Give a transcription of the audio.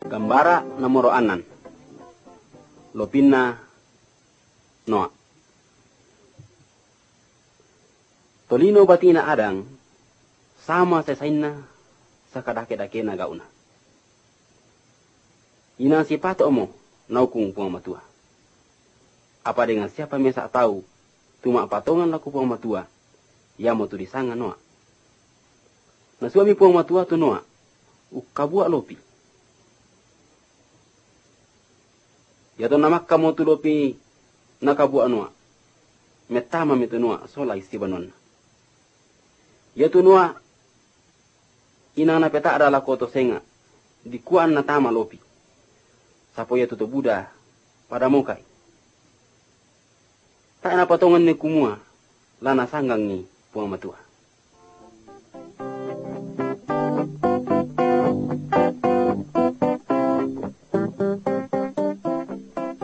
Gambara nomor anan. Lopina Noa. Tolino batina adang sama sesaina sakadake-dake na gauna. Ina sipato omo naukung puang matua. Apa dengan siapa mesa tahu tuma patongan laku puang matua ya mau tu disanga Noa. Na suami puang matua tu Noa ukabua lopi. Ya to namak kamu tu lopi nakabua Noa. Metama mitu Noa sola istibanon. Ya tu Noa ina na peta adalah koto senga di kuan na tama lopi. Sapo ya tu Buddha pada mokai. Tak na patongan ni kumua lana sanggang ni puang matua.